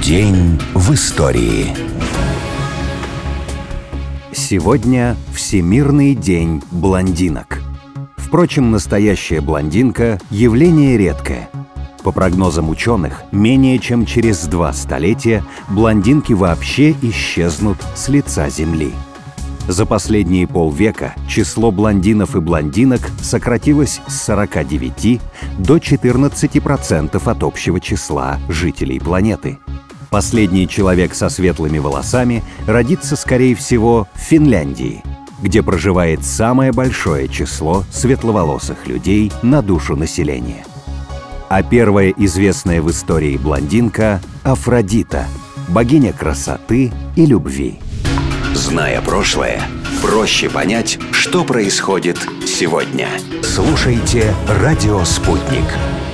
День в истории. Сегодня Всемирный день блондинок. Впрочем, настоящая блондинка – явление редкое. По прогнозам ученых, менее чем через 2 столетия блондинки вообще исчезнут с лица Земли. За последние полвека число блондинов и блондинок сократилось с 49 до 14% от общего числа жителей планеты. Последний человек со светлыми волосами родится, скорее всего, в Финляндии, где проживает самое большое число светловолосых людей на душу населения. А первая известная в истории блондинка – Афродита, богиня красоты и любви. Зная прошлое, проще понять, что происходит сегодня. Слушайте «Радио Спутник».